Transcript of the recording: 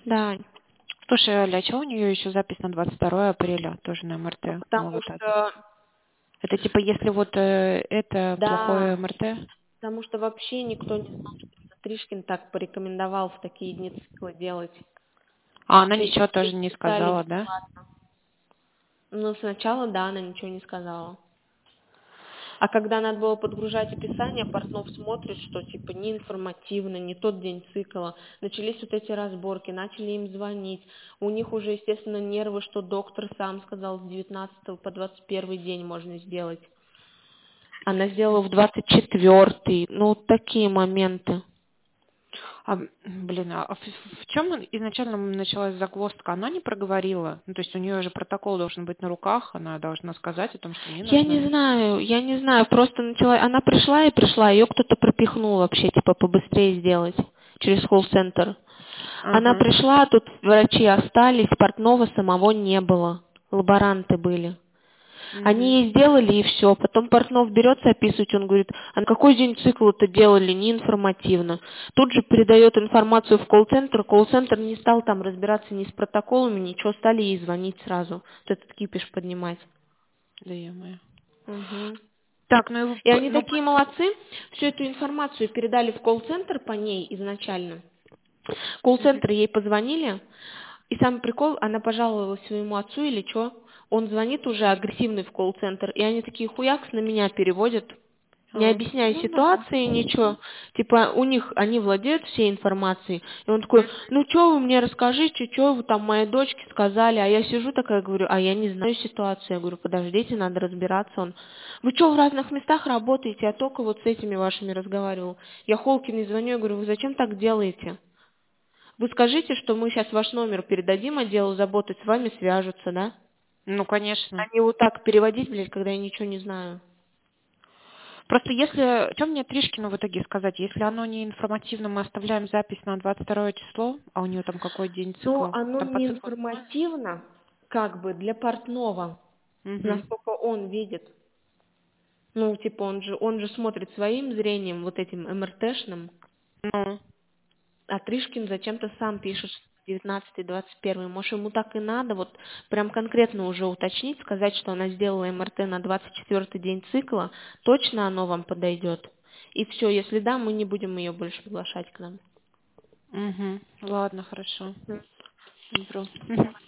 Да, Слушай, Аля, а чего у нее еще запись на 22 апреля, тоже на МРТ? Ну, потому вот это. что, Это типа, если вот это плохое да, МРТ? потому что вообще никто не знал, что Тришкин так порекомендовал в такие дни циклы делать. А она Все ничего тоже не писали сказала, да? бесплатно. Но сначала, да, она ничего не сказала. А когда надо было подгружать описание, Портнов смотрит, что типа неинформативно, не тот день цикла. Начались вот эти разборки, начали им звонить. У них уже, естественно, нервы, что доктор сам сказал, с 19 по 21 день можно сделать. Она сделала в 24-й. Ну, вот такие моменты. Блин, в чем изначально началась загвоздка? Она не проговорила? Ну, то есть у нее же протокол должен быть на руках, она должна сказать о том, что мне нужно... Я не знаю, просто начала, она пришла, ее кто-то пропихнул вообще, типа, побыстрее сделать через колл-центр. Она Ага. пришла, тут врачи остались, Портнова самого не было, лаборанты были. Угу. Они ей сделали и все. Потом Портнов берется описывать, он говорит, а на какой день цикл это делали, неинформативно. Тут же передает информацию в колл-центр не стал там разбираться ни с протоколами, ничего, стали ей звонить сразу, вот этот кипиш поднимать. Да ё-моё. Мгм. Так, ну, И они такие молодцы, всю эту информацию передали в колл-центр по ней изначально. Колл-центр ей позвонили, и самый прикол, она пожаловалась своему отцу или что, он звонит уже агрессивный в колл-центр, и они такие хуякс на меня переводят, не объясняя Ну да. ситуации, ничего. Типа у них, они владеют всей информацией. И он такой, ну что вы мне расскажите, что вы там моей дочке сказали. А я сижу такая, говорю, а я не знаю ситуацию. Я говорю, подождите, надо разбираться. Он, вы что, в разных местах работаете? Я только вот с этими вашими разговаривал. Я Холкиной звоню, я говорю, вы зачем так делаете? Вы скажите, что мы сейчас ваш номер передадим отделу заботы, с вами свяжутся, да? Ну, конечно. А не вот так переводить, блядь, когда я ничего не знаю. Просто если... Что мне Тришкину в итоге сказать? Если оно не информативно, мы оставляем запись на 22 число, а у нее там какой день Но цикла? оно Там по не циклу не знаешь? информативно, как бы, для Портнова, Угу. насколько он видит. Ну, типа, он же смотрит своим зрением, вот этим МРТшным, Ну, а Тришкин зачем-то сам пишет 19-21. Может, ему так и надо, вот прям конкретно уже уточнить, сказать, что она сделала МРТ на 24-й день цикла, точно оно вам подойдет. И все, если да, мы не будем ее больше приглашать к нам. угу. Ладно, хорошо. Добро. Мгм.